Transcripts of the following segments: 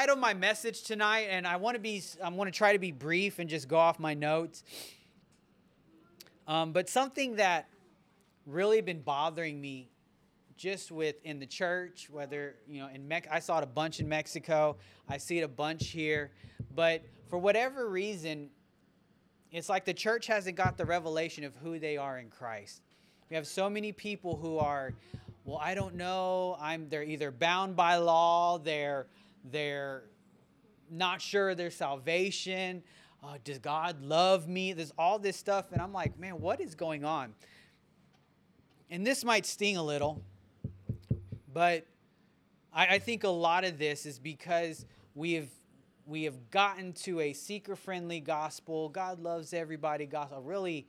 titled my message tonight, and I want to try to be brief and just go off my notes. But something that really been bothering me just in the church, whether, I saw it a bunch in Mexico. I see it a bunch here. But for whatever reason, it's like the church hasn't got the revelation of who they are in Christ. We have so many people who are, well, I don't know. They're either bound by law, they're not sure of their salvation. Does God love me? There's all this stuff. And I'm like, man, what is going on? And this might sting a little, but I think a lot of this is because we have gotten to a seeker-friendly gospel, God loves everybody gospel, a really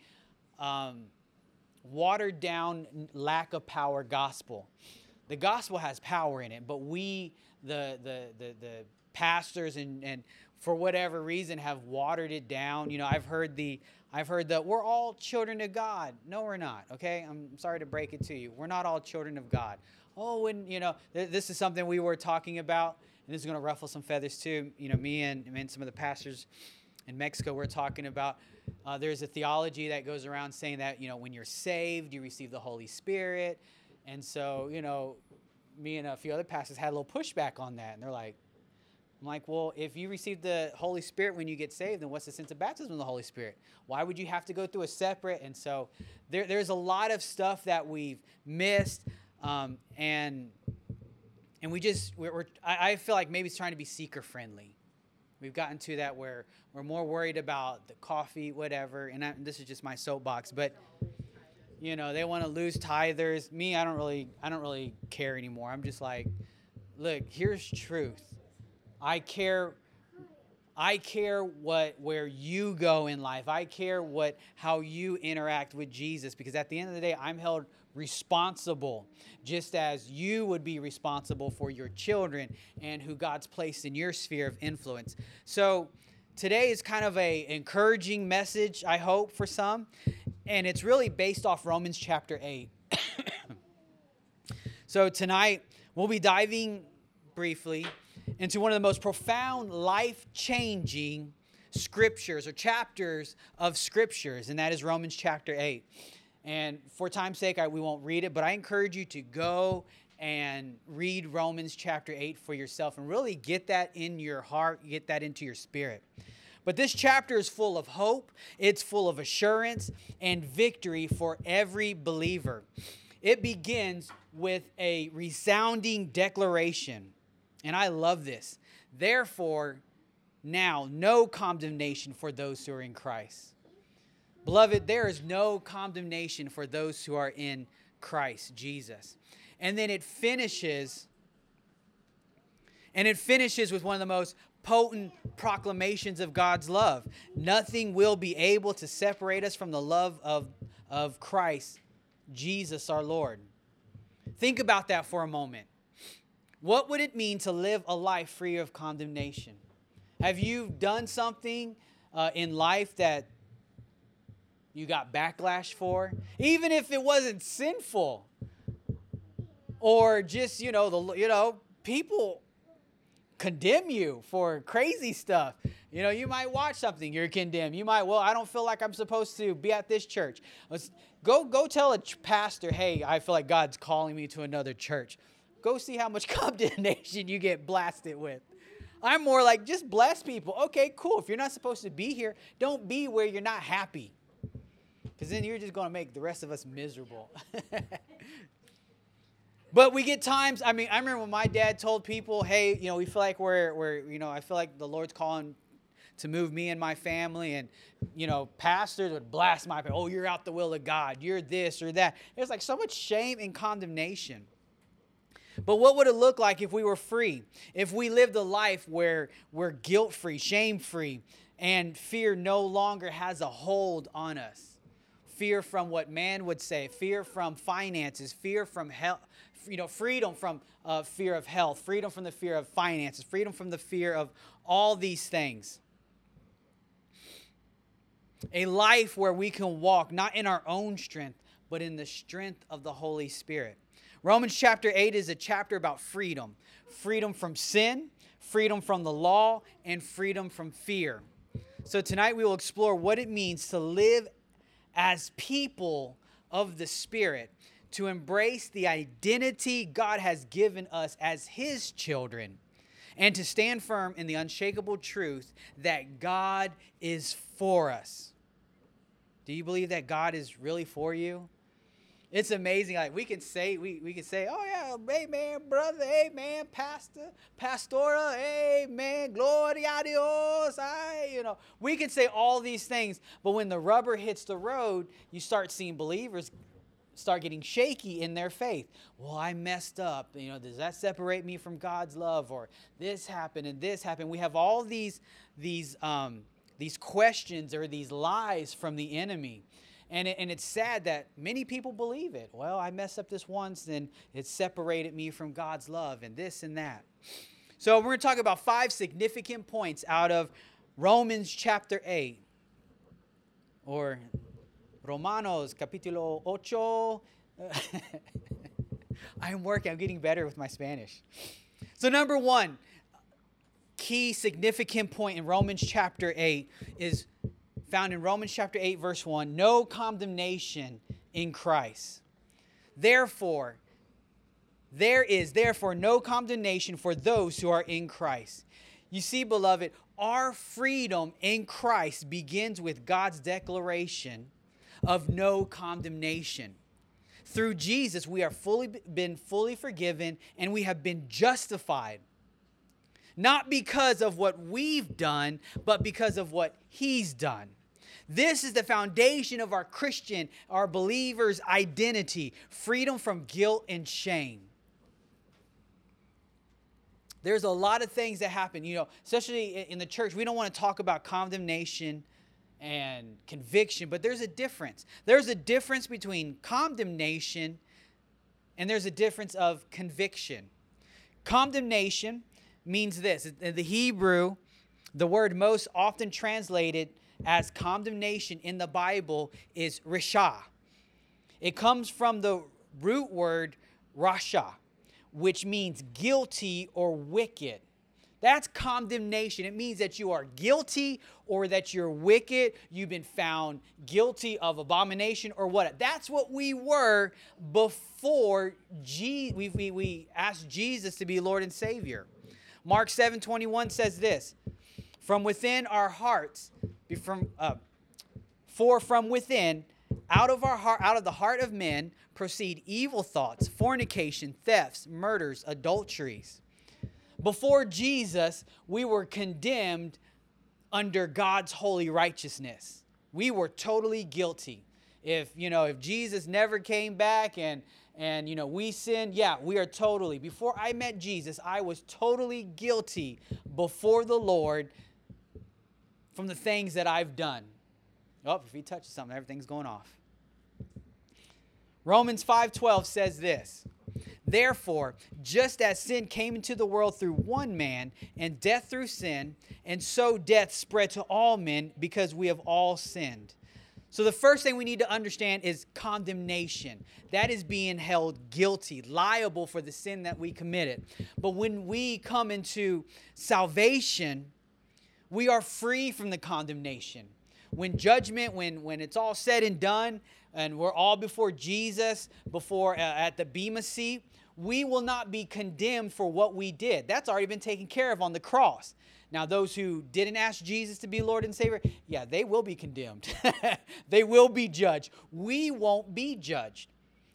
watered down, lack of power gospel. The gospel has power in it, but we, the pastors and for whatever reason have watered it down. I've heard the we're all children of God. No, we're not. Okay, I'm sorry to break it to you. We're not all children of God. Oh, and this is something we were talking about, and this is going to ruffle some feathers too. Me and some of the pastors in Mexico were talking about. There's a theology that goes around saying that when you're saved, you receive the Holy Spirit, and so me and a few other pastors had a little pushback on that, and they're like. I'm like, well, if you receive the Holy Spirit when you get saved, then what's the sense of baptism of the Holy Spirit? Why would you have to go through a separate? And so there's a lot of stuff that we've missed, and I feel like maybe it's trying to be seeker friendly. We've gotten to that where we're more worried about the coffee, whatever. And this is just my soapbox, but they want to lose tithers. Me, I don't really care anymore. I'm just like, look, here's truth. I care where you go in life. I care how you interact with Jesus, because at the end of the day, I'm held responsible, just as you would be responsible for your children and who God's placed in your sphere of influence. So today is kind of an encouraging message, I hope, for some, and it's really based off Romans chapter 8. So tonight, we'll be diving briefly into one of the most profound, life-changing scriptures or chapters of scriptures, and that is Romans chapter 8. And for time's sake, we won't read it, but I encourage you to go and read Romans chapter 8 for yourself and really get that in your heart, get that into your spirit. But this chapter is full of hope, it's full of assurance and victory for every believer. It begins with a resounding declaration. And I love this. Therefore, now, no condemnation for those who are in Christ. Beloved, there is no condemnation for those who are in Christ Jesus. And then it finishes with one of the most potent proclamations of God's love. Nothing will be able to separate us from the love of Christ, Jesus our Lord. Think about that for a moment. What would it mean to live a life free of condemnation? Have you done something in life that you got backlash for? Even if it wasn't sinful, or just people condemn you for crazy stuff. You might watch something, you're condemned. You might, I don't feel like I'm supposed to be at this church. Go tell a pastor, hey, I feel like God's calling me to another church. Go see how much condemnation you get blasted with. I'm more like, just bless people. Okay, cool. If you're not supposed to be here, don't be where you're not happy. Because then you're just going to make the rest of us miserable. But we get times, I remember when my dad told people, hey, we feel like I feel like the Lord's calling to move me and my family. And, pastors would blast my family. Oh, you're out the will of God. You're this or that. There's like so much shame and condemnation. But what would it look like if we were free? If we lived a life where we're guilt-free, shame-free, and fear no longer has a hold on us? Fear from what man would say, fear from finances, fear from health, freedom from fear of health, freedom from the fear of finances, freedom from the fear of all these things. A life where we can walk not in our own strength, but in the strength of the Holy Spirit. Romans chapter 8 is a chapter about freedom. Freedom from sin, freedom from the law, and freedom from fear. So tonight we will explore what it means to live as people of the Spirit, to embrace the identity God has given us as His children, and to stand firm in the unshakable truth that God is for us. Do you believe that God is really for you? It's amazing. Like we can say, oh yeah, amen, brother, amen, pastor, pastora, amen, gloria a Dios. We can say all these things, but when the rubber hits the road, you start seeing believers start getting shaky in their faith. Well, I messed up. Does that separate me from God's love? Or this happened and this happened. We have all these questions or these lies from the enemy. And it's sad that many people believe it. Well, I messed up this once, and it separated me from God's love and this and that. So we're going to talk about 5 significant points out of Romans chapter 8. Or Romanos capítulo 8. I'm getting better with my Spanish. So number 1, key significant point in Romans chapter 8 is found in Romans chapter 8, verse 1, no condemnation in Christ. Therefore, there is no condemnation for those who are in Christ. You see, beloved, our freedom in Christ begins with God's declaration of no condemnation. Through Jesus, we are been fully forgiven, and we have been justified. Not because of what we've done, but because of what He's done. This is the foundation of our believers' identity, freedom from guilt and shame. There's a lot of things that happen, especially in the church. We don't want to talk about condemnation and conviction, but there's a difference. There's a difference between condemnation and there's a difference of conviction. Condemnation means this. In the Hebrew, the word most often translated as condemnation in the Bible is risha. It comes from the root word rasha, which means guilty or wicked. That's condemnation. It means that you are guilty or that you're wicked. You've been found guilty of abomination or what. That's what we were before we asked Jesus to be Lord and Savior. Mark 7:21 says this, from within our hearts, for from within, out of the heart of men, proceed evil thoughts, fornication, thefts, murders, adulteries. Before Jesus, we were condemned under God's holy righteousness. We were totally guilty. If Jesus never came back and we sinned, we are totally. Before I met Jesus, I was totally guilty before the Lord from the things that I've done. Oh, if he touches something, everything's going off. Romans 5:12 says this, therefore, just as sin came into the world through one man, and death through sin, and so death spread to all men because we have all sinned. So the first thing we need to understand is condemnation. That is being held guilty, liable for the sin that we committed. But when we come into salvation, we are free from the condemnation. When judgment, when it's all said and done, and we're all before Jesus, at the Bema seat, we will not be condemned for what we did. That's already been taken care of on the cross. Now, those who didn't ask Jesus to be Lord and Savior, they will be condemned. They will be judged. We won't be judged.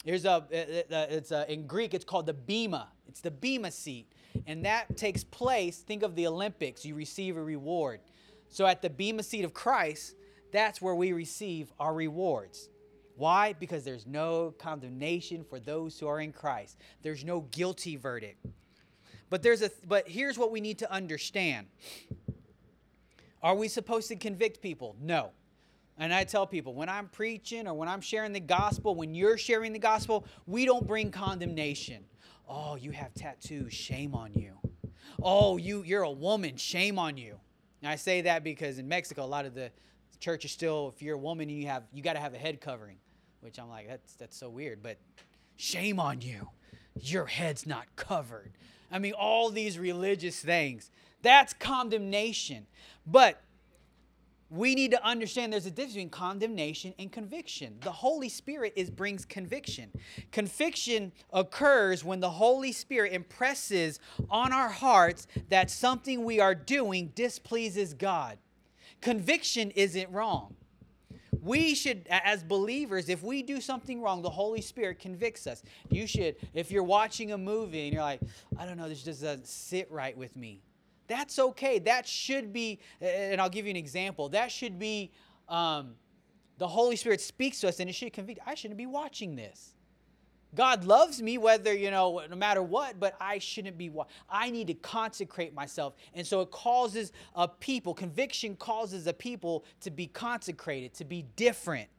In Greek, it's called the Bema. It's the Bema seat. And that takes place, think of the Olympics, you receive a reward. So at the Bema seat of Christ, that's where we receive our rewards. Why? Because there's no condemnation for those who are in Christ. There's no guilty verdict. But here's what we need to understand. Are we supposed to convict people? No. And I tell people, when I'm preaching or when I'm sharing the gospel, when you're sharing the gospel, we don't bring condemnation. Oh, you have tattoos, shame on you. Oh, you're a woman, shame on you. And I say that because in Mexico, a lot of the churches still, if you're a woman, you got to have a head covering, which I'm like, that's so weird. But shame on you. Your head's not covered. I mean, all these religious things. That's condemnation. But we need to understand there's a difference between condemnation and conviction. The Holy Spirit brings conviction. Conviction occurs when the Holy Spirit impresses on our hearts that something we are doing displeases God. Conviction isn't wrong. We should, as believers, if we do something wrong, the Holy Spirit convicts us. You should, if you're watching a movie and you're like, I don't know, this just doesn't sit right with me. That's okay. That should be, and I'll give you an example. That should be, the Holy Spirit speaks to us and it should convict. I shouldn't be watching this. God loves me whether, no matter what, but I shouldn't be. I need to consecrate myself. And so it causes a people, conviction causes a people to be consecrated, to be different.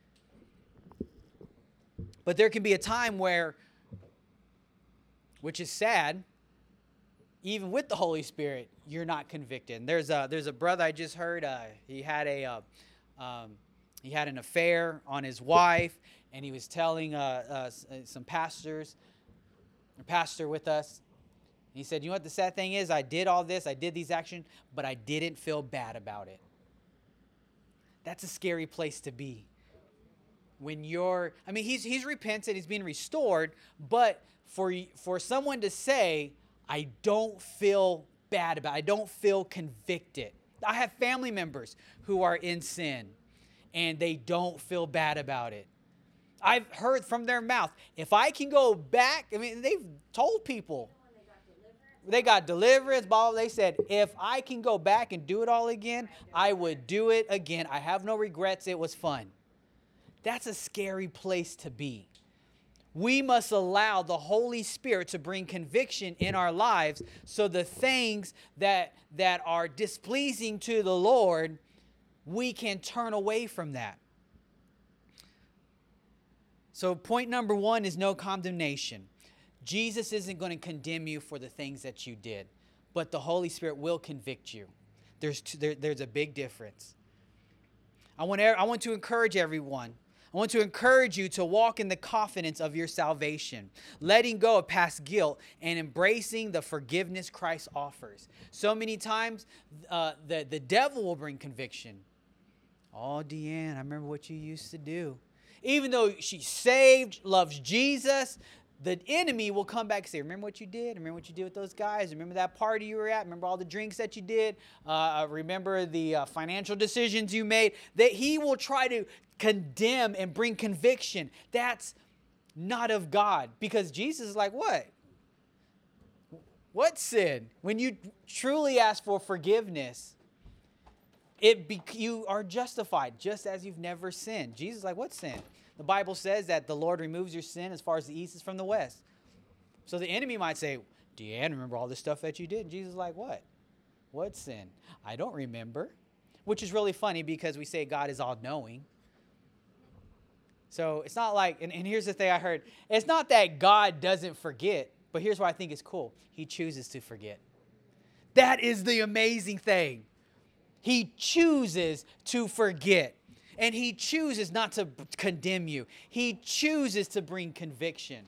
But there can be a time where, which is sad, even with the Holy Spirit, you're not convicted. And there's a brother I just heard. He had an affair on his wife, and he was telling some pastors, a pastor with us. He said, "You know what the sad thing is? I did all this, I did these actions, but I didn't feel bad about it." That's a scary place to be. When he's repented, he's being restored, but for someone to say, I don't feel bad about it. I don't feel convicted. I have family members who are in sin, and they don't feel bad about it. I've heard from their mouth, if I can go back, they've told people. They got deliverance, blah, blah. They said, if I can go back and do it all again, I would do it again. I have no regrets. It was fun. That's a scary place to be. We must allow the Holy Spirit to bring conviction in our lives so the things that are displeasing to the Lord, we can turn away from that. So point number 1 is no condemnation. Jesus isn't going to condemn you for the things that you did, but the Holy Spirit will convict you. There's a big difference. I want to encourage everyone. I want to encourage you to walk in the confidence of your salvation, letting go of past guilt and embracing the forgiveness Christ offers. So many times, the devil will bring conviction. Oh, Deanne, I remember what you used to do. Even though she's saved, loves Jesus, the enemy will come back and say, remember what you did? Remember what you did with those guys? Remember that party you were at? Remember all the drinks that you did? Remember the financial decisions you made? That he will try to condemn and bring conviction. That's not of God. Because Jesus is like, what? What sin? When you truly ask for forgiveness, you are justified just as you've never sinned. Jesus is like, what sin? The Bible says that the Lord removes your sin as far as the east is from the west. So the enemy might say, Deanne, remember all the stuff that you did? And Jesus is like, what? What sin? I don't remember. Which is really funny because we say God is all-knowing. So it's not like, and here's the thing I heard. It's not that God doesn't forget, but here's what I think is cool. He chooses to forget. That is the amazing thing. He chooses to forget. And he chooses not to condemn you. He chooses to bring conviction.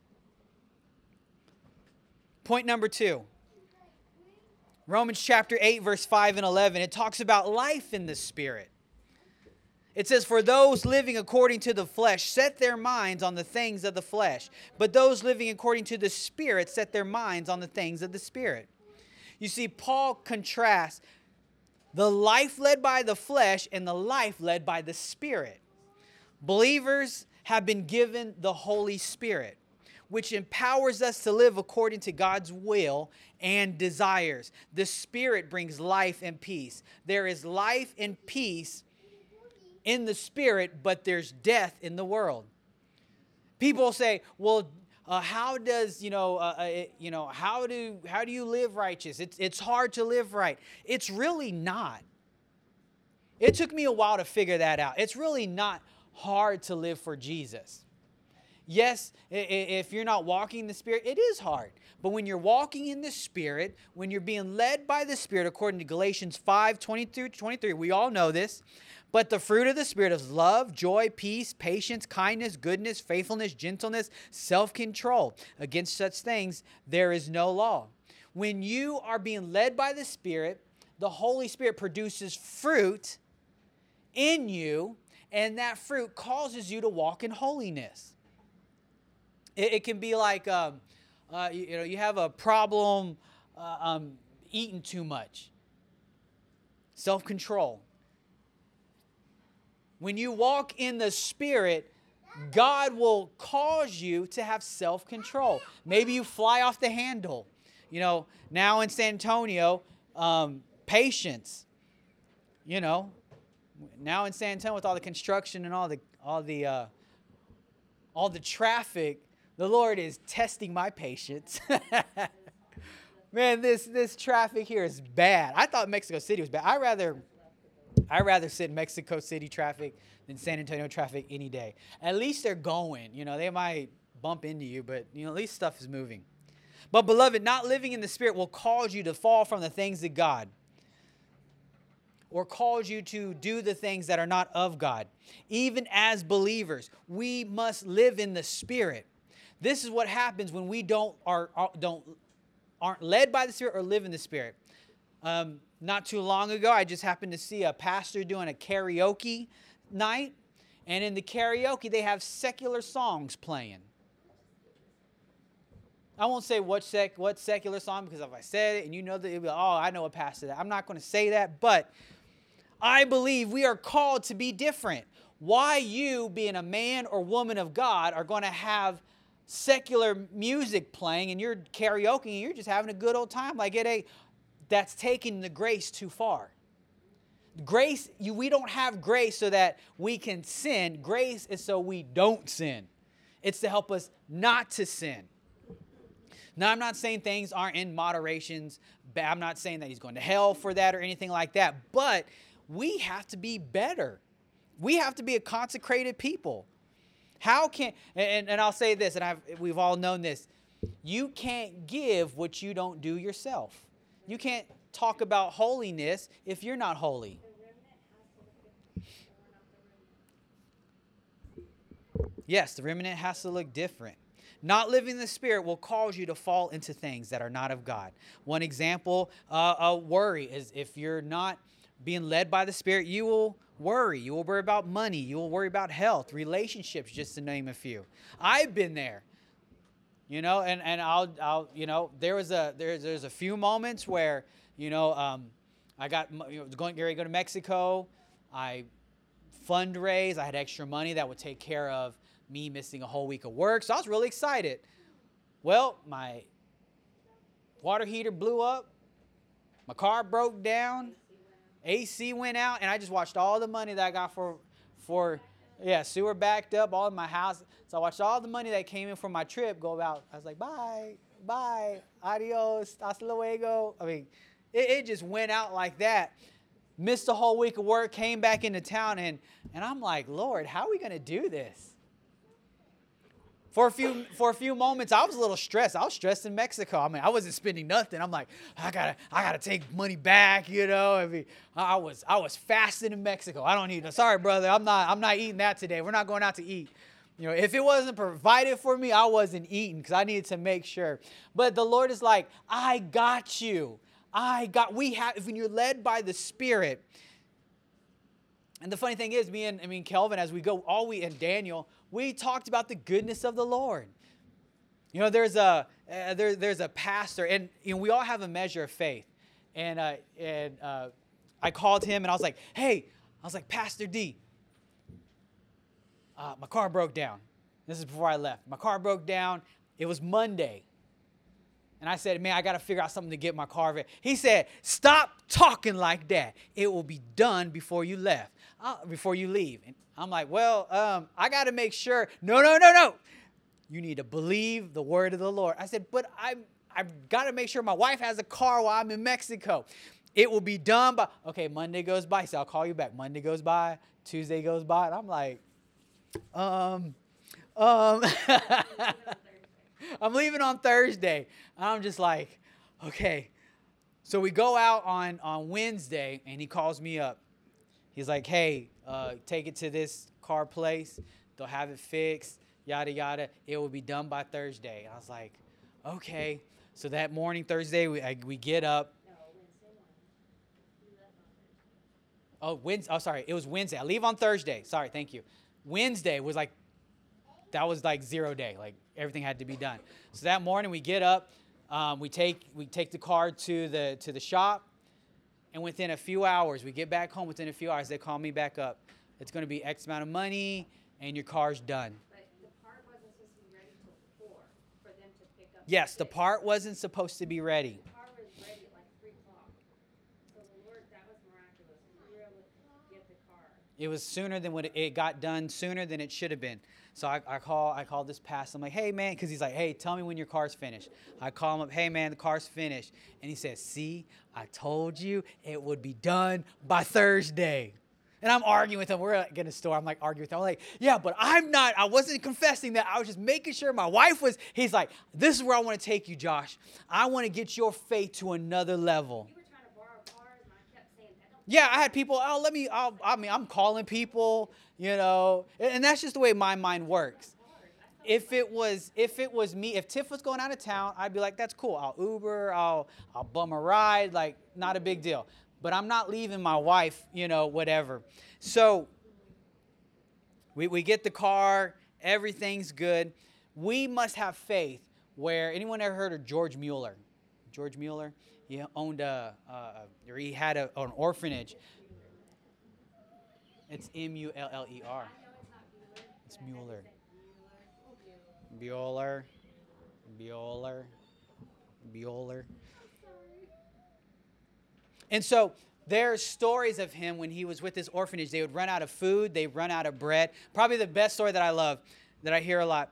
Point number 2. Romans chapter 8, verse 5 and 11. It talks about life in the Spirit. It says, for those living according to the flesh set their minds on the things of the flesh. But those living according to the Spirit set their minds on the things of the Spirit. You see, Paul contrasts the life led by the flesh and the life led by the Spirit. Believers have been given the Holy Spirit, which empowers us to live according to God's will and desires. The Spirit brings life and peace. There is life and peace in the Spirit, but there's death in the world. People say, well, how do you live righteous? It's hard to live right. It's really not. It took me a while to figure that out. It's really not hard to live for Jesus. Yes, if you're not walking in the Spirit, it is hard. But when you're walking in the Spirit, when you're being led by the Spirit, according to Galatians 5:20-23, we all know this. But the fruit of the Spirit is love, joy, peace, patience, kindness, goodness, faithfulness, gentleness, self-control. Against such things there is no law. When you are being led by the Spirit, the Holy Spirit produces fruit in you, and that fruit causes you to walk in holiness. It can be like, you have a problem eating too much. Self-control. When you walk in the Spirit, God will cause you to have self-control. Maybe you fly off the handle. Now in San Antonio, patience. Now in San Antonio with all the construction and all the traffic, the Lord is testing my patience. Man, this traffic here is bad. I thought Mexico City was bad. I rather sit in Mexico City traffic than San Antonio traffic any day. At least they're going. They might bump into you, but at least stuff is moving. But beloved, not living in the Spirit will cause you to fall from the things of God, or cause you to do the things that are not of God. Even as believers, we must live in the Spirit. This is what happens when we aren't led by the Spirit or live in the Spirit. Not too long ago, I just happened to see a pastor doing a karaoke night. And in the karaoke, they have secular songs playing. I won't say what secular song, because if I said it and that, it'll be like, oh, I know a pastor that. I'm not going to say that, but I believe we are called to be different. Why you, being a man or woman of God, are going to have secular music playing and you're karaoke and you're just having a good old time? That's taking the grace too far. Grace, we don't have grace so that we can sin. Grace is so we don't sin. It's to help us not to sin. Now, I'm not saying things aren't in moderations. I'm not saying that he's going to hell for that or anything like that. But we have to be better. We have to be a consecrated people. How can, and I'll say this, and we've all known this. You can't give what you don't do yourself. You can't talk about holiness if you're not holy. Yes, the remnant has to look different. Not living the Spirit will cause you to fall into things that are not of God. One example, worry, is if you're not being led by the Spirit, you will worry. You will worry about money. You will worry about health, relationships, just to name a few. I've been there, and I'll there's a few moments where, I got, ready to go to Mexico. I fundraised. I had extra money that would take care of me missing a whole week of work. So I was really excited. Well, my water heater blew up. My car broke down. AC went out. And I just watched all the money that I got sewer backed up all in my house. So I watched all the money that came in from my trip go out. I was like, bye, adios, hasta luego. I mean, it just went out like that. Missed a whole week of work, came back into town, and I'm like, Lord, how are we going to do this? For a few moments, I was a little stressed. I was stressed in Mexico. I mean, I wasn't spending nothing. I'm like, I gotta take money back, I mean, I was fasting in Mexico. I don't need. Sorry, brother. I'm not eating that today. We're not going out to eat. If it wasn't provided for me, I wasn't eating because I needed to make sure. But the Lord is like, I got you. When you're led by the Spirit. And the funny thing is, me and Kelvin, as we go, and Daniel, we talked about the goodness of the Lord. There's a pastor, and we all have a measure of faith. And I called him, and I was like, hey, Pastor D, my car broke down. This is before I left. My car broke down. It was Monday. And I said, man, I got to figure out something to get my car fixed. He said, stop talking like that. It will be done before you leave. And I'm like, well, I got to make sure. No. You need to believe the word of the Lord. I said, but I've got to make sure my wife has a car while I'm in Mexico. It will be done by, okay, Monday goes by. So I'll call you back. Monday goes by. Tuesday goes by. And I'm like, I'm leaving on Thursday. I'm just like, okay. So we go out on Wednesday, and he calls me up. He's like, hey, take it to this car place. They'll have it fixed, yada, yada. It will be done by Thursday. I was like, okay. So that morning, Thursday, we get up. Oh, Wednesday. Oh, sorry. It was Wednesday. I leave on Thursday. Sorry. Thank you. Wednesday was like, that was like 0 day. Like everything had to be done. So that morning we get up. We take the car to the shop. And within a few hours, we get back home. Within a few hours, they call me back up. It's going to be X amount of money, and your car's done. But the part wasn't supposed to be ready till 4 for them to pick up. Yes, the part wasn't supposed to be ready. The car was ready at like 3 o'clock. So the Lord, that was miraculous. We were able to get the car. It was sooner than what it got done sooner than it should have been. So I call this pastor. I'm like, hey, man, because he's like, hey, tell me when your car's finished. I call him up, hey, man, the car's finished. And he says, see, I told you it would be done by Thursday. And I'm arguing with him. We're at a store. I'm like arguing with him. I'm like, yeah, but I wasn't confessing that. I was just making sure my wife was. He's like, this is where I want to take you, Josh. I want to get your faith to another level. You were trying to borrow cars, and I kept saying, I don't. Yeah, I had people, I'm calling people, and that's just the way my mind works. If it was me, if Tiff was going out of town, I'd be like, that's cool. I'll Uber, I'll bum a ride, like, not a big deal. But I'm not leaving my wife, whatever. So we get the car, everything's good. We must have faith where, anyone ever heard of George Mueller? George Mueller? He owned he had an orphanage. It's Muller. It's Mueller. Bueller. And so there's stories of him when he was with his orphanage. They would run out of food. They'd run out of bread. Probably the best story that I love, that I hear a lot.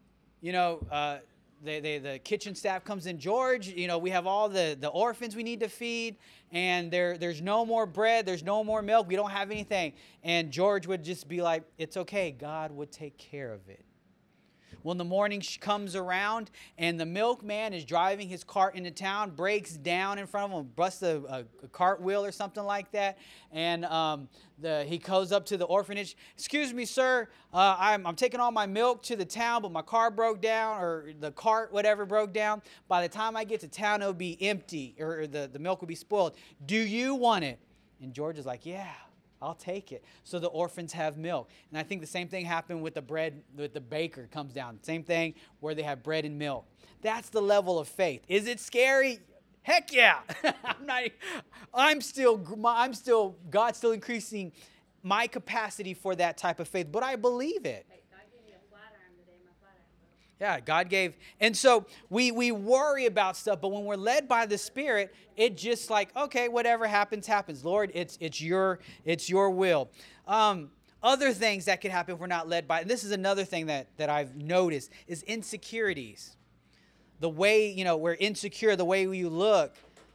The kitchen staff comes in, George, we have all the orphans we need to feed, and there's no more bread, there's no more milk, we don't have anything. And George would just be like, it's okay, God would take care of it. When the morning comes around and the milkman is driving his cart into town, breaks down in front of him, busts a cartwheel or something like that, and he goes up to the orphanage. Excuse me, sir, I'm taking all my milk to the town, but my car broke down, or the cart, whatever, broke down. By the time I get to town, it'll be empty, or the milk will be spoiled. Do you want it? And George is like, yeah, I'll take it. So the orphans have milk. And I think the same thing happened with the bread, with the baker comes down. Same thing where they have bread and milk. That's the level of faith. Is it scary? Heck yeah. God's still increasing my capacity for that type of faith, but I believe it. God gave me a flat iron today. My flat iron broke. Yeah, God gave. And so we worry about stuff, but when we're led by the Spirit, it just like, okay, whatever happens, happens. Lord, it's your will. Other things that could happen if we're not led by, and this is another thing that I've noticed, is insecurities. The way, we're insecure, the way you look.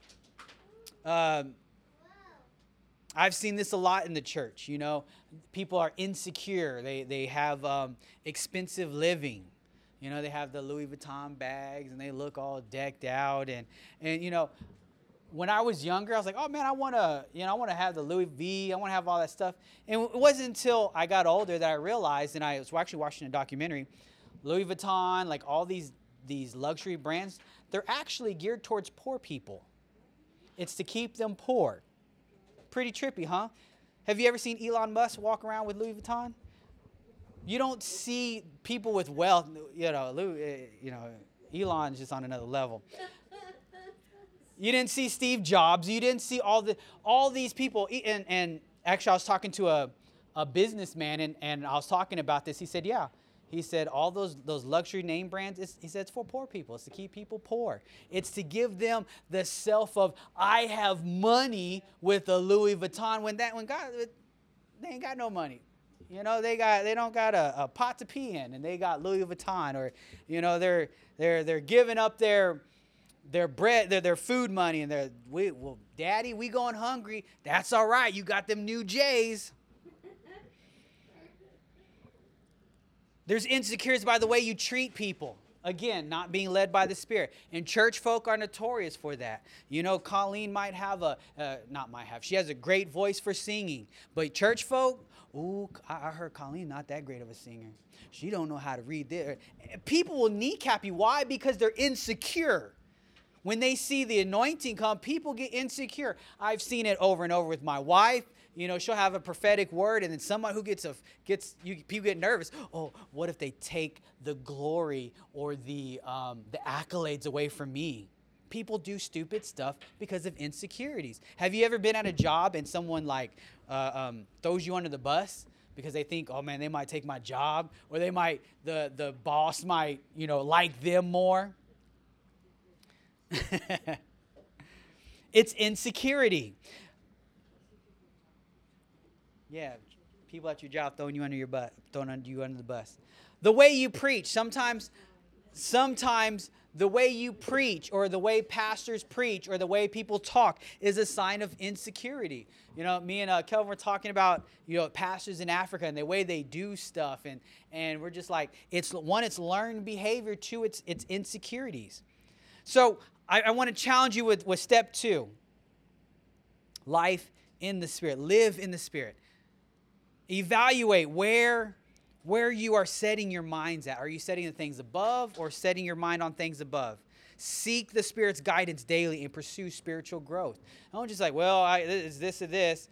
I've seen this a lot in the church, People are insecure. They have expensive living. They have the Louis Vuitton bags, and they look all decked out. And when I was younger, I was like, oh, man, I want to have the Louis V. I want to have all that stuff. And it wasn't until I got older that I realized, and I was actually watching a documentary, Louis Vuitton, like all these luxury brands, they're actually geared towards poor people. It's to keep them poor. Pretty trippy, huh? Have you ever seen Elon Musk walk around with Louis Vuitton? You don't see people with wealth, Elon's just on another level. You didn't see Steve Jobs. You didn't see all these people. And actually, I was talking to a businessman, and I was talking about this. He said, yeah. He said, all those luxury name brands, he said, it's for poor people. It's to keep people poor. It's to give them the self of, I have money with a Louis Vuitton, when God, they ain't got no money. They don't got a pot to pee in, and they got Louis Vuitton, or, they're giving up their bread, their food money, and Daddy, we going hungry. That's all right. You got them new J's. There's insecurities by the way you treat people. Again, not being led by the Spirit. And church folk are notorious for that. You know, Colleen might have she has a great voice for singing. But church folk, I heard Colleen not that great of a singer. She don't know how to read this. People will kneecap you. Why? Because they're insecure. When they see the anointing come, people get insecure. I've seen it over and over with my wife. You know, she'll have a prophetic word, and then somebody who people get nervous. Oh, what if they take the glory or the accolades away from me? People do stupid stuff because of insecurities. Have you ever been at a job and someone throws you under the bus because they think, oh man, they might take my job, or the boss might, like them more? It's insecurity. Yeah, people at your job throwing you under the bus. The way you preach, sometimes the way you preach or the way pastors preach or the way people talk is a sign of insecurity. You know, me and Kelvin were talking about, pastors in Africa and the way they do stuff. And we're just like, it's learned behavior. Two, it's insecurities. So I want to challenge you with step 2. Life in the Spirit. Live in the Spirit. Evaluate where you are setting your minds at. Are you setting the things above or setting your mind on things above? Seek the Spirit's guidance daily and pursue spiritual growth. Don't just like, it's this or this.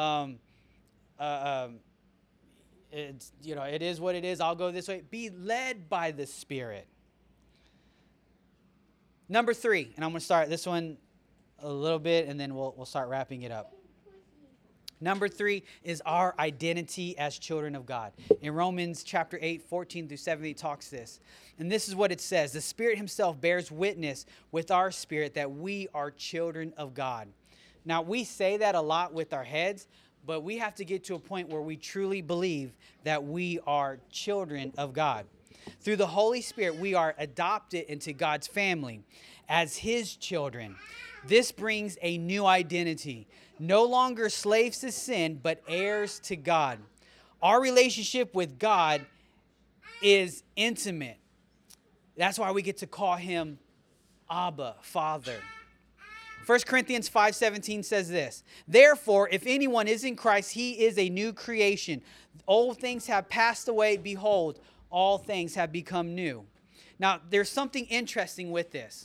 It is what it is. I'll go this way. Be led by the Spirit. Number 3, and I'm going to start this one a little bit, and then we'll start wrapping it up. Number 3 is our identity as children of God. In Romans chapter 8, 14 through 17 talks this. And this is what it says. The Spirit himself bears witness with our spirit that we are children of God. Now, we say that a lot with our heads, but we have to get to a point where we truly believe that we are children of God. Through the Holy Spirit, we are adopted into God's family as his children. This brings a new identity. No longer slaves to sin, but heirs to God. Our relationship with God is intimate. That's why we get to call him Abba, Father. 1 Corinthians 5:17 says this. Therefore, if anyone is in Christ, he is a new creation. Old things have passed away. Behold, all things have become new. Now, there's something interesting with this.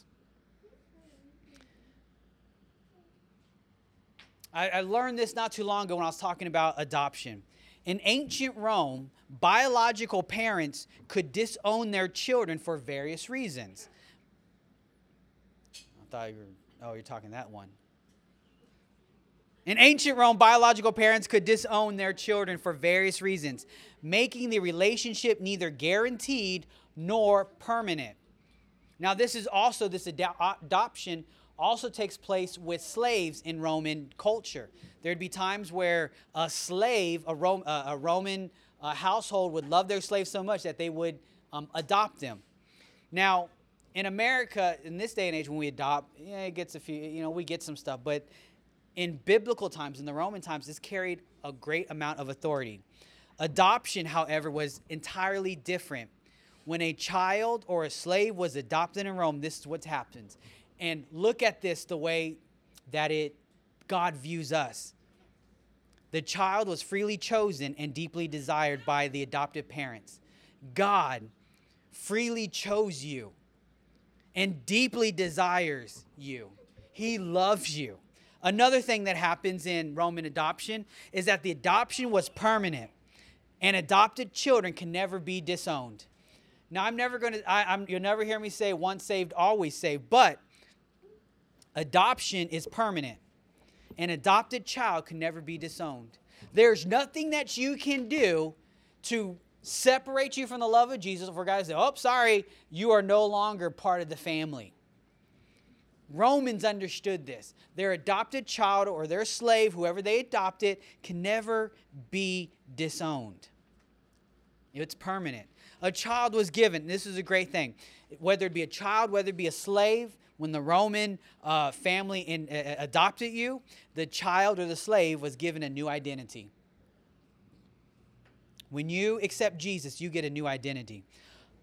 I learned this not too long ago when I was talking about adoption. In ancient Rome, biological parents could disown their children for various reasons. I thought you're talking that one. In ancient Rome, biological parents could disown their children for various reasons, making the relationship neither guaranteed nor permanent. Now, this adoption also takes place with slaves in Roman culture. There'd be times where a slave, a Roman household would love their slave so much that they would adopt them. Now, in America, in this day and age, when we adopt, it gets a few, we get some stuff. But in biblical times, in the Roman times, this carried a great amount of authority. Adoption, however, was entirely different. When a child or a slave was adopted in Rome, this is what happens. And look at this the way that God views us. The child was freely chosen and deeply desired by the adoptive parents. God freely chose you and deeply desires you. He loves you. Another thing that happens in Roman adoption is that the adoption was permanent, and adopted children can never be disowned. Now, you'll never hear me say once saved, always saved, but adoption is permanent. An adopted child can never be disowned. There's nothing that you can do to separate you from the love of Jesus for God to say, oh, sorry, you are no longer part of the family. Romans understood this. Their adopted child or their slave, whoever they adopted, can never be disowned. It's permanent. A child was given. This is a great thing. Whether it be a child, whether it be a slave, when the Roman family adopted you, the child or the slave was given a new identity. When you accept Jesus, you get a new identity.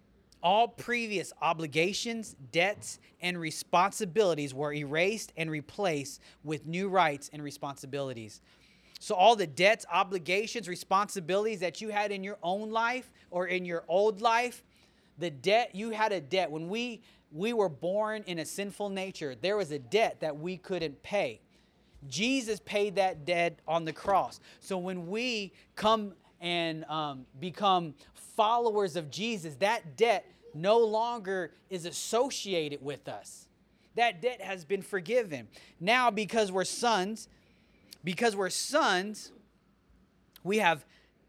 All previous obligations, debts, and responsibilities were erased and replaced with new rights and responsibilities. So all the debts, obligations, responsibilities that you had in your own life or in your old life, the debt, you had a debt. When we were born in a sinful nature, there was a debt that we couldn't pay. Jesus paid that debt on the cross. So when we come and become followers of Jesus, that debt no longer is associated with us. That debt has been forgiven. Now, because we're sons, we have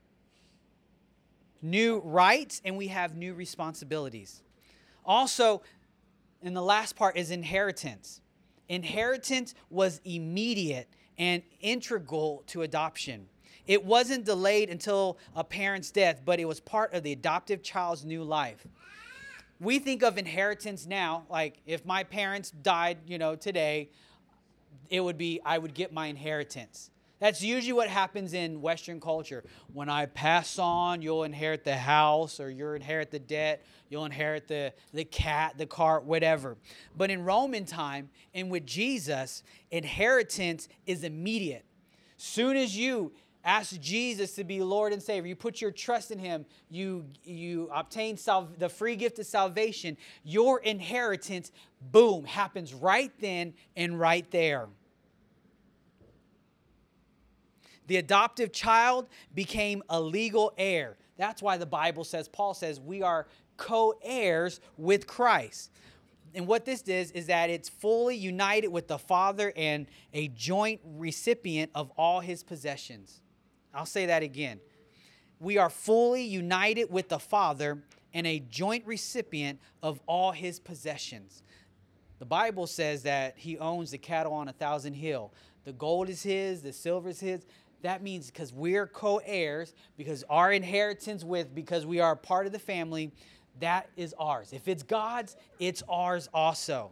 new rights and we have new responsibilities. Also, and the last part is inheritance. Inheritance was immediate and integral to adoption. It wasn't delayed until a parent's death, but it was part of the adoptive child's new life. We think of inheritance now, like if my parents died, today, I would get my inheritance. That's usually what happens in Western culture. When I pass on, you'll inherit the house, or you'll inherit the debt, you'll inherit the cat, the car, whatever. But in Roman time and with Jesus, inheritance is immediate. Soon as you ask Jesus to be Lord and Savior, you put your trust in Him, you obtain the free gift of salvation, your inheritance, boom, happens right then and right there. The adoptive child became a legal heir. That's why the Bible says, Paul says, we are co-heirs with Christ. And what this is that it's fully united with the Father and a joint recipient of all His possessions. I'll say that again. We are fully united with the Father and a joint recipient of all His possessions. The Bible says that He owns the cattle on 1,000 hills. The gold is His, the silver is His. That means because we're co-heirs, because our inheritance because we are part of the family, that is ours. If it's God's, it's ours also.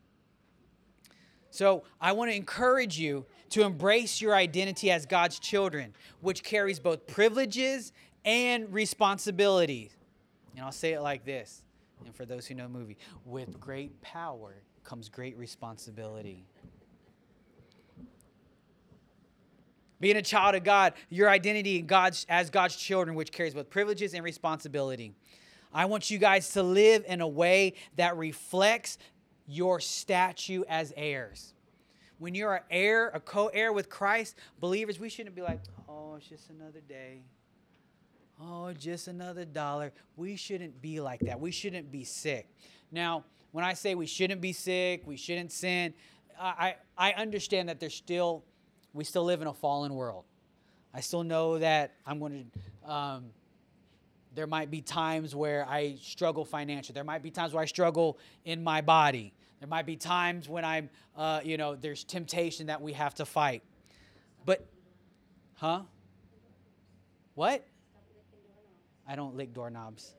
So I want to encourage you to embrace your identity as God's children, which carries both privileges and responsibilities. And I'll say it like this, and for those who know the movie, with great power comes great responsibility. Being a child of God, your identity as God's children, which carries both privileges and responsibility. I want you guys to live in a way that reflects your statue as heirs. When you're an heir, a co-heir with Christ, believers, we shouldn't be like, oh, it's just another day. Oh, just another dollar. We shouldn't be like that. We shouldn't be sick. Now, when I say we shouldn't be sick, we shouldn't sin, I understand that we still live in a fallen world. I still know that there might be times where I struggle financially. There might be times where I struggle in my body. There might be times when there's temptation that we have to fight. But, what? I don't lick doorknobs.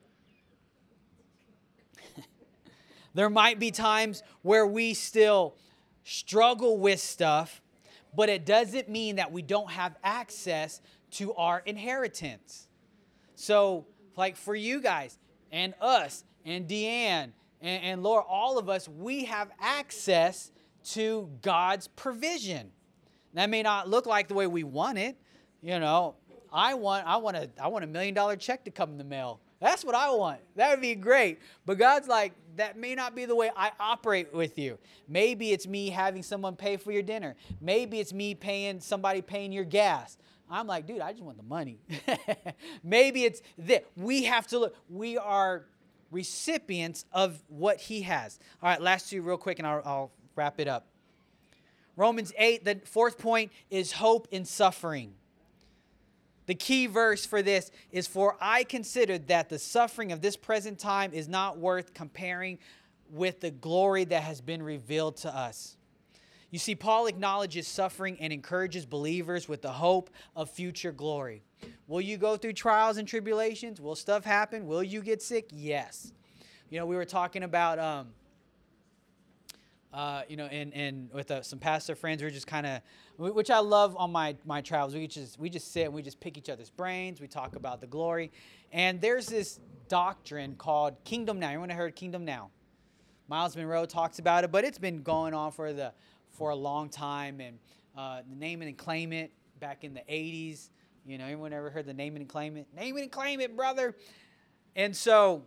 There might be times where we still struggle with stuff, but it doesn't mean that we don't have access to our inheritance. So, like for you guys and us and Deanne and Laura, all of us, we have access to God's provision. That may not look like the way we want it. I want a $1 million check to come in the mail. That's what I want. That would be great. But God's like, that may not be the way I operate with you. Maybe it's me having someone pay for your dinner. Maybe it's me somebody paying your gas. I'm like, dude, I just want the money. Maybe it's that we have to look. We are recipients of what He has. All right, last two real quick, and I'll wrap it up. Romans 8, the fourth point is hope in suffering. The key verse for this is, for I consider that the suffering of this present time is not worth comparing with the glory that has been revealed to us. You see, Paul acknowledges suffering and encourages believers with the hope of future glory. Will you go through trials and tribulations? Will stuff happen? Will you get sick? Yes. We were talking about and with some pastor friends, we're just kind of, which I love on my travels. We just sit and we just pick each other's brains. We talk about the glory, and there's this doctrine called Kingdom Now. Anyone heard Kingdom Now? Miles Monroe talks about it, but it's been going on for a long time. And the Name It and Claim It back in the 80s. Anyone ever heard the Name It and Claim It? Name it and claim it, brother. And so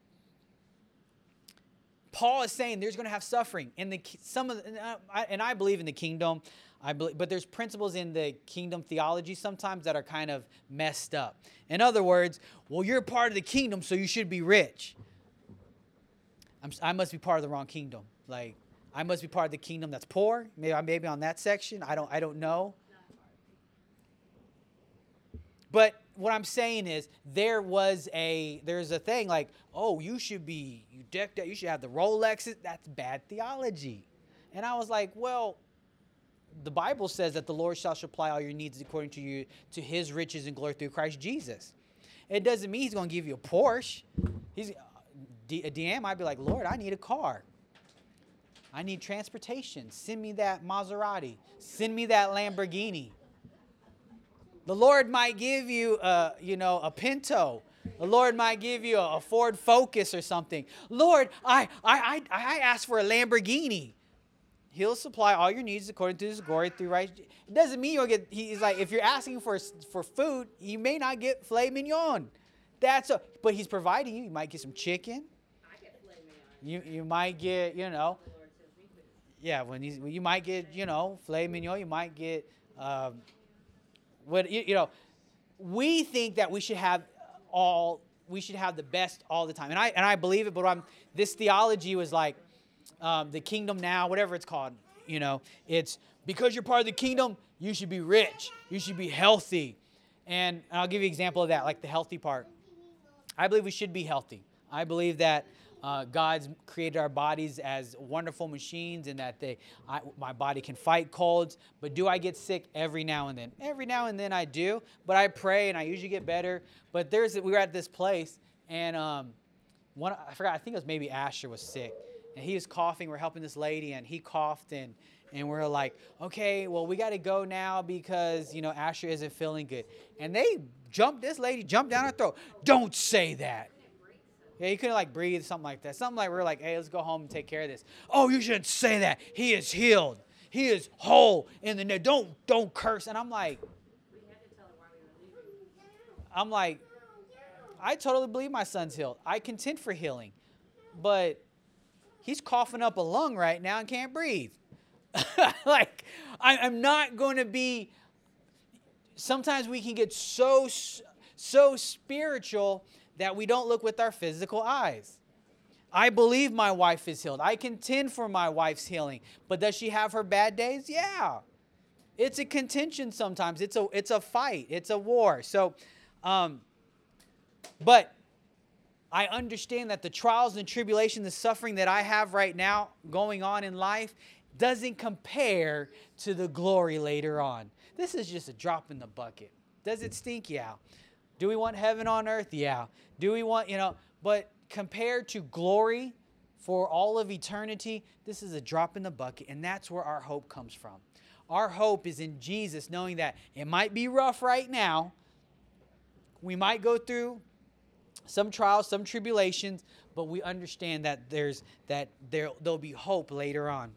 Paul is saying there's going to have suffering and I believe in the kingdom. But there's principles in the kingdom theology sometimes that are kind of messed up. In other words, well, you're part of the kingdom, so you should be rich. I must be part of the wrong kingdom. Like, I must be part of the kingdom that's poor. Maybe on that section. I don't know. But what I'm saying is there's a thing like, oh, you should have the Rolexes. That's bad theology. And I was like, well, the Bible says that the Lord shall supply all your needs according to his riches and glory through Christ Jesus. It doesn't mean he's going to give you a Porsche. Deanne might be like, Lord, I need a car. I need transportation. Send me that Maserati. Send me that Lamborghini. The Lord might give you a Pinto. The Lord might give you a Ford Focus or something. Lord, I asked for a Lamborghini. He'll supply all your needs according to his glory through righteousness. It doesn't mean you'll get, he's like, if you're asking for food, you may not get filet mignon. But he's providing you. You might get some chicken. I get filet mignon. You might get, yeah, you might get, filet mignon. You might get, we think that we should have the best all the time. And I believe it, but this theology was like, the kingdom now, whatever it's called, it's because you're part of the kingdom, you should be rich. You should be healthy. And I'll give you an example of that, like the healthy part. I believe we should be healthy. I believe that God's created our bodies as wonderful machines and that my body can fight colds. But do I get sick every now and then? Every now and then I do. But I pray and I usually get better. But we were at this place and I forgot, I think it was maybe Asher was sick. And he was coughing. We're helping this lady and he coughed and we're like, okay, well, we got to go now because, Asher isn't feeling good. And this lady jumped down her throat. Don't say that. Yeah, he couldn't breathe, something like that. Something like we're like, hey, let's go home and take care of this. Oh, you shouldn't say that. He is healed. He is whole in the name. Don't curse. And I'm like, We had to tell her why we were leaving. I'm like, I totally believe my son's healed. I contend for healing. But he's coughing up a lung right now and can't breathe. I'm not going to be. Sometimes we can get so spiritual that we don't look with our physical eyes. I believe my wife is healed. I contend for my wife's healing. But does she have her bad days? Yeah. It's a contention sometimes. It's a fight. It's a war. So, but I understand that the trials and tribulation, the suffering that I have right now going on in life doesn't compare to the glory later on. This is just a drop in the bucket. Does it stink? Yeah. Do we want heaven on earth? Yeah. Do we want, but compared to glory for all of eternity, this is a drop in the bucket, and that's where our hope comes from. Our hope is in Jesus, knowing that it might be rough right now. We might go through some trials, some tribulations, but we understand that there'll be hope later on.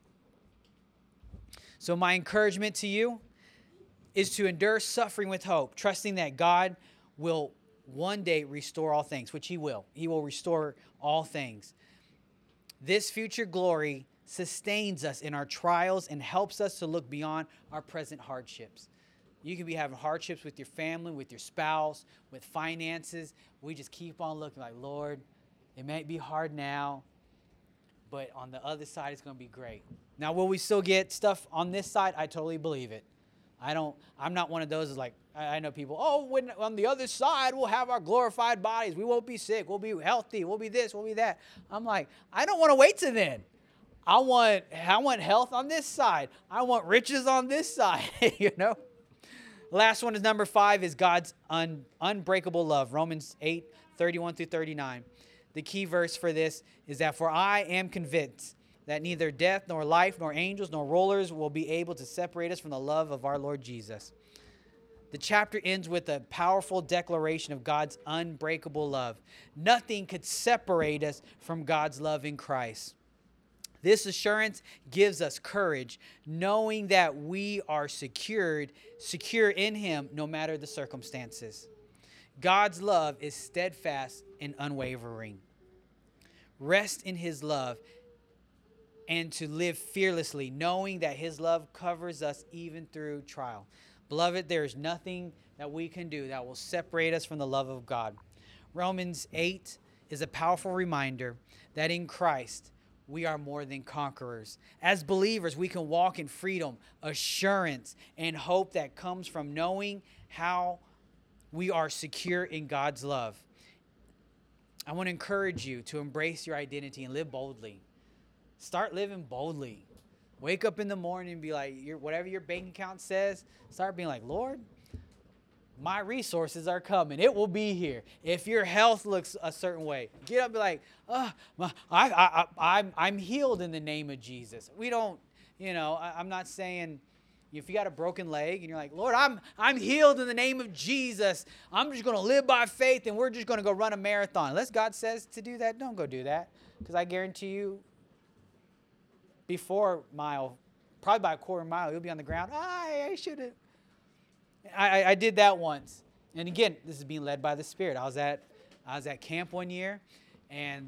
So my encouragement to you is to endure suffering with hope, trusting that God will one day restore all things, which he will. He will restore all things. This future glory sustains us in our trials and helps us to look beyond our present hardships. You could be having hardships with your family, with your spouse, with finances. We just keep on looking like, Lord, it might be hard now, but on the other side, it's going to be great. Now, will we still get stuff on this side? I totally believe it. I'm not one of those like, I know people, when on the other side, we'll have our glorified bodies. We won't be sick. We'll be healthy. We'll be this. We'll be that. I'm like, I don't want to wait till then. I want health on this side. I want riches on this side, Last one is number 5 is God's unbreakable love. Romans 8:31 through 39. The key verse for this is that, for I am convinced that neither death, nor life, nor angels, nor rulers will be able to separate us from the love of our Lord Jesus. The chapter ends with a powerful declaration of God's unbreakable love. Nothing could separate us from God's love in Christ. This assurance gives us courage, knowing that we are secure in Him no matter the circumstances. God's love is steadfast and unwavering. Rest in His love and to live fearlessly, knowing that His love covers us even through trial. Beloved, there is nothing that we can do that will separate us from the love of God. Romans 8 is a powerful reminder that in Christ, we are more than conquerors. As believers, we can walk in freedom, assurance, and hope that comes from knowing how we are secure in God's love. I want to encourage you to embrace your identity and live boldly. Start living boldly. Wake up in the morning and be like, whatever your bank account says, start being like, Lord, my resources are coming. It will be here. If your health looks a certain way, get up and be like, I'm healed in the name of Jesus. We don't, I'm not saying if you got a broken leg and you're like, Lord, I'm healed in the name of Jesus. I'm just going to live by faith and we're just going to go run a marathon. Unless God says to do that, don't go do that. Because I guarantee you, before mile, probably by a quarter mile, you'll be on the ground. I should have. I did that once. And again, this is being led by the Spirit. I was at camp one year, and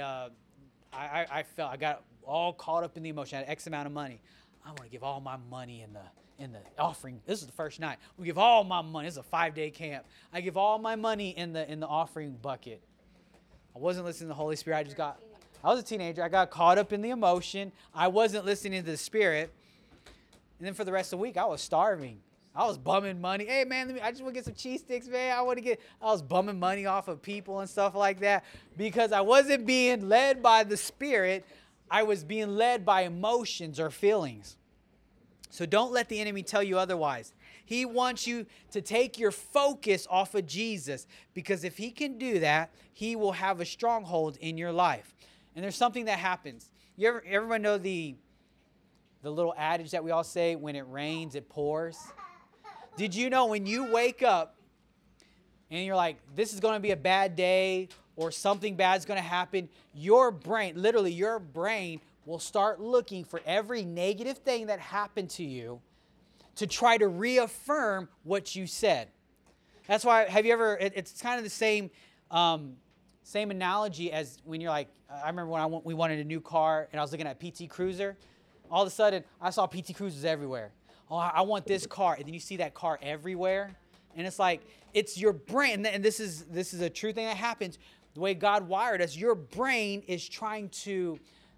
I got all caught up in the emotion. I had X amount of money. I want to give all my money in the offering. This is the first night. We give all my money. This is a 5-day camp. I give all my money in the offering bucket. I wasn't listening to the Holy Spirit. I was a teenager. I got caught up in the emotion. I wasn't listening to the Spirit. And then for the rest of the week, I was starving. I was bumming money. Hey, man, I just want to get some cheese sticks, man. I was bumming money off of people and stuff like that because I wasn't being led by the Spirit. I was being led by emotions or feelings. So don't let the enemy tell you otherwise. He wants you to take your focus off of Jesus because if he can do that, he will have a stronghold in your life. And there's something that happens. Everyone know the little adage that we all say, when it rains, it pours? Did you know when you wake up and you're like, this is going to be a bad day or something bad is going to happen, your brain will start looking for every negative thing that happened to you to try to reaffirm what you said. That's why, it's kind of the same analogy as when you're like, I remember when we wanted a new car and I was looking at PT Cruiser. All of a sudden, I saw PT Cruisers everywhere. Oh, I want this car. And then you see that car everywhere. And it's like, it's your brain. And this is a true thing that happens. The way God wired us, your brain is trying to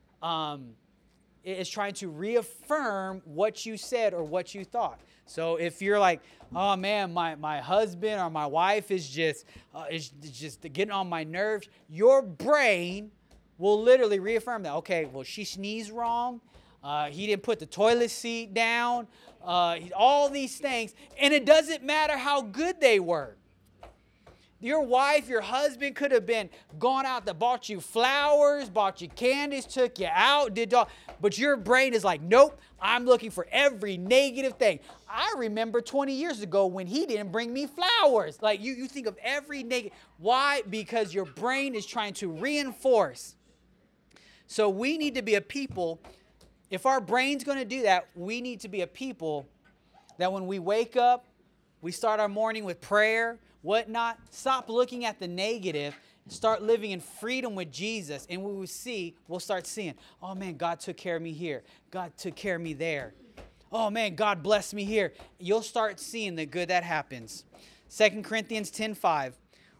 reaffirm what you said or what you thought. So if you're like, oh man, my husband or my wife is just getting on my nerves, your brain will literally reaffirm that. Okay, well, she sneezed wrong. He didn't put the toilet seat down. All these things. And it doesn't matter how good they were. Your wife, your husband could have gone out that bought you flowers, bought you candies, took you out, but your brain is like, nope, I'm looking for every negative thing. I remember 20 years ago when he didn't bring me flowers. Like you think of every negative. Why? Because your brain is trying to reinforce. So we need to be a people. If our brain's going to do that, we need to be a people that when we wake up, we start our morning with prayer, whatnot. Stop looking at the negative. Start living in freedom with Jesus. And we'll start seeing, oh man, God took care of me here. God took care of me there. Oh man, God blessed me here. You'll start seeing the good that happens. 2 Corinthians 10:5.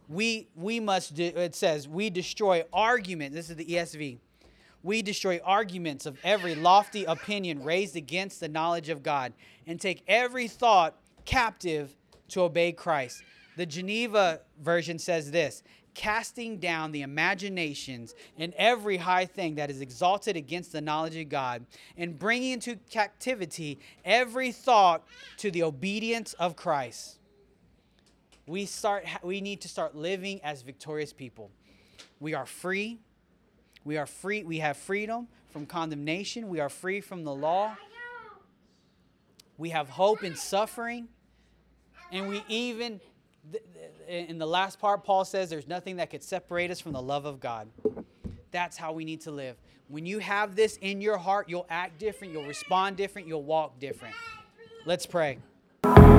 It says, we destroy argument. This is the ESV. We destroy arguments of every lofty opinion raised against the knowledge of God and take every thought captive to obey Christ. The Geneva version says this, casting down the imaginations and every high thing that is exalted against the knowledge of God and bringing into captivity every thought to the obedience of Christ. We need to start living as victorious people. We are free. We are free. We have freedom from condemnation. We are free from the law. We have hope in suffering. And we even, in the last part, Paul says there's nothing that could separate us from the love of God. That's how we need to live. When you have this in your heart, you'll act different, you'll respond different, you'll walk different. Let's pray.